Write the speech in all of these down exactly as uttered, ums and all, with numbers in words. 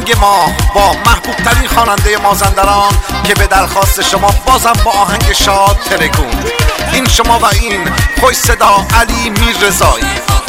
آهنگ ما با محبوب ترین خواننده مازندران که به درخواست شما بازم با آهنگ شاد ترکون. این شما و این خوش صدا علی میررضایی.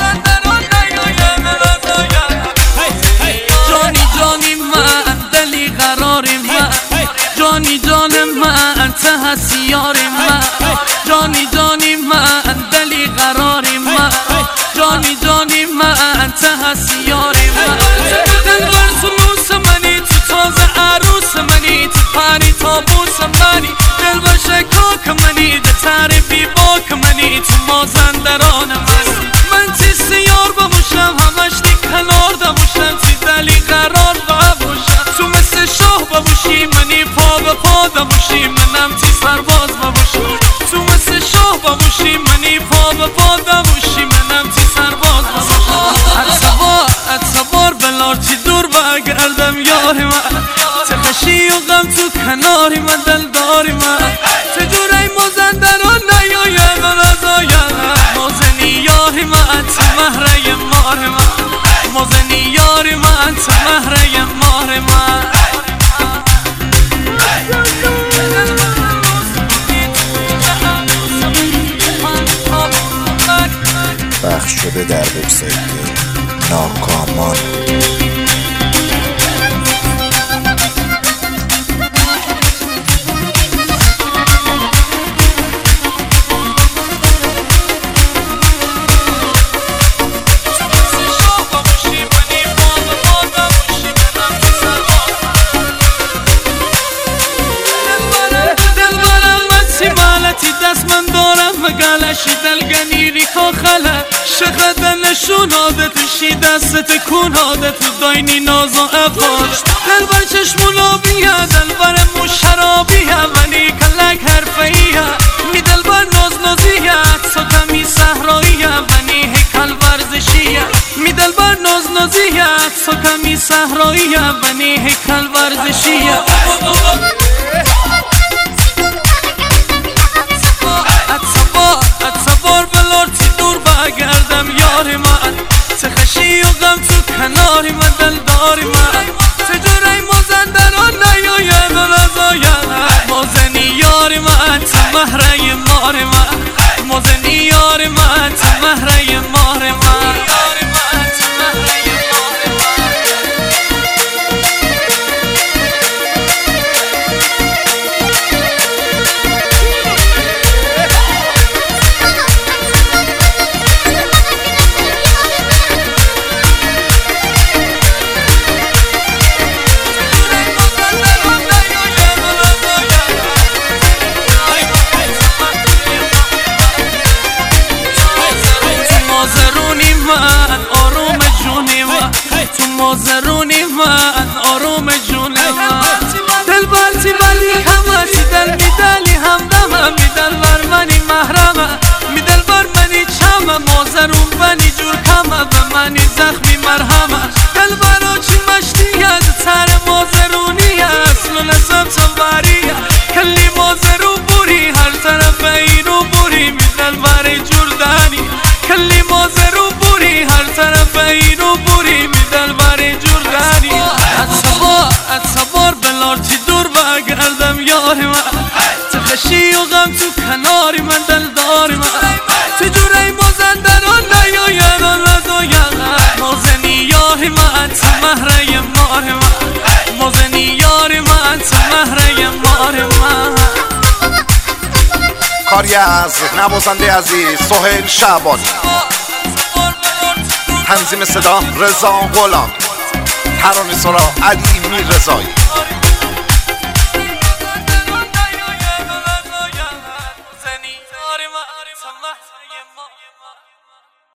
جانی جانی من دلی قرار من، جانی جان من ته هستی یار من، جانی جانی من دلی قرار من، جانی جانی من ته هستی یار من. دلبر سنوس منی تو تازه عروس منی، تو پری تابوس منی، دلبر شکاک منی، ده تعریفی باک منی، تو مازندران من. من تیست یار بموشم همش دی کنار دموشم، تی دلی قرار بموشم، تو مثل شاه بموشی منی پا به پا دموشی، منم تی سرباز بموشم، تو مثل شاه بموشی منی پا به پا دموشی، منم تی سرباز بموشم. اتبار اتبار بلار تی دور بگردم یاری من، تخشی و غم تو کناری من دلداری من، چجوری مازندران نیاید و نزاید، مازنی یاری من تو مهره مار من، مازنی یاری من تو مهره مار من. پخش شده در وبسایت ناکامان. دست من دارم مگلشی دلگنیری که خله شقد نشون عادتشی دست تکون عادت داینی ناز و افاش، دلبر چشمون آبیه دلبر مو شرابیه ولی کلک حرفیه، می دلبر ناز نازیه عکسا کمی صحراییه ولی هیکل ورزشیه، می دلبر ناز نازیه عکسا کمی صحراییه ولی هیکل ورزشیه. گردم یاری من، تخشی و غم تو کناری من دلداری من، چجوری مازندران نیاید و نزاید، مازنی یاری من تو مهره مار من، مازنی یاری من تو مهره مار من. تو مازرونی من آروم جونی من، دل برتی ولی همه تی دل می دلی همدمه، می دل بر منی محرمه، می دل بر منی چمه، مازرون بنی جور کمه، به منی زخمی مرهمه، دل برا چی مشتیه تر مازرونیه، اصل و نسب تنبریه، کلی مازرون بوری هر طرف اینو بوری، می دل بر جور دنی، کلی مازرون بوری هر طرف اینو بوری، می دل بر جور دنی. اتبار اتبار بلار تی دور بگردم یاری من، تخشی و غم تو کناری من دلداری من، چجوری مازندران نیاید و نزاید، مازنی یاری من تو مهره مار من، مازنی یاری من تو مهره مار من. کاری از نوازنده عزیز سهیل شعبانی، تنظیم صدا رضا غلام، ترانه‌سرا علی میررضایی.